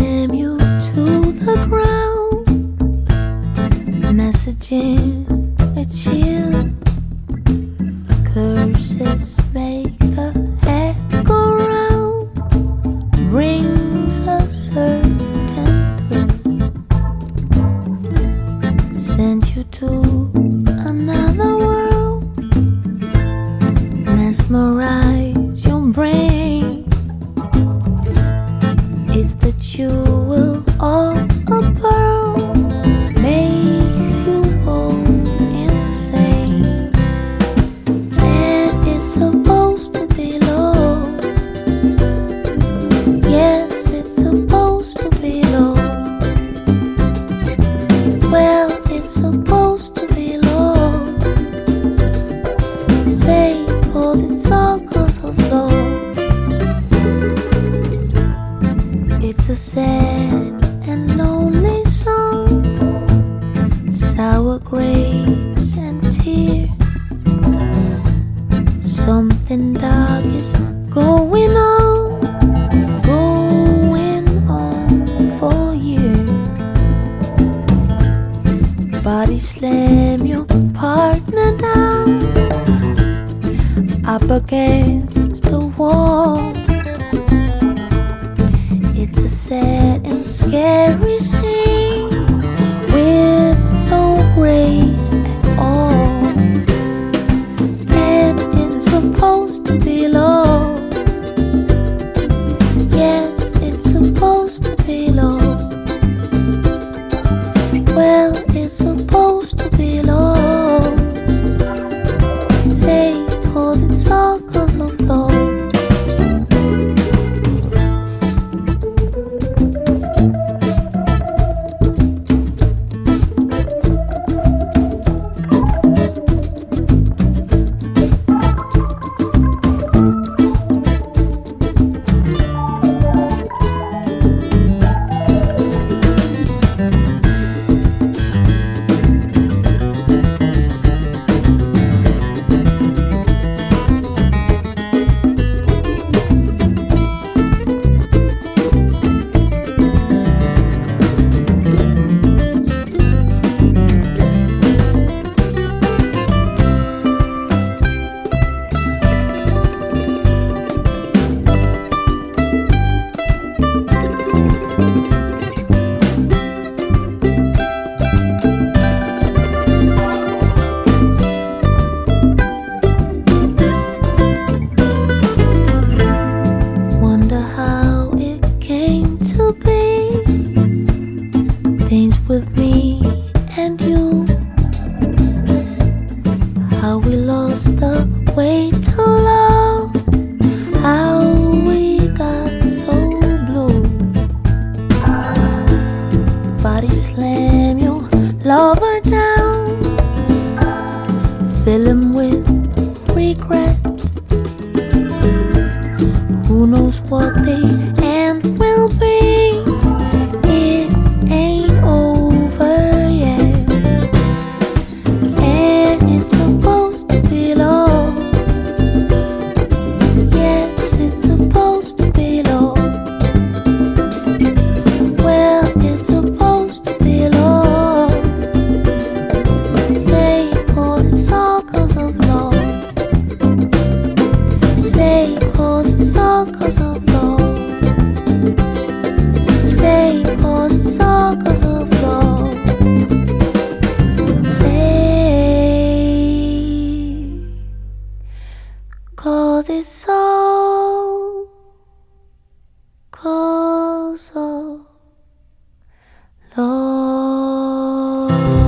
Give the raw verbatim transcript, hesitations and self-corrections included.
slam you to the ground, messaging a chill. Curses make the head go round, brings a certain thrill. Send you to another world, mesmerize your brain. It's the jewel of a pearl, makes you go insane. And it's supposed to be low. Yes, it's supposed to be low. Well, it's supposed to be low. Say, cause it's all cause of love. It's a sad and lonely song, sour grapes and tears. Something dark is going on, going on for years. Body slam your partner down, up against the wall. It's a sad and scary scene with no grace at all. And it's supposed to be low. Yes, it's supposed to be low. Well, it's supposed to be low. Say, cause it's all cause of love. With me and you, how we lost the way to love, how we got so blue. Body slam your lover down, fill him with regret. Who knows what the end will be? It ain't over yet. And it's supposed to be low. Yes, it's supposed to be low. Well, it's supposed to be low. Say, cause it's all cause of love. Say, cause it's all cause of love. Say, cause it's all cause of love. Say, cause it's all cause of love.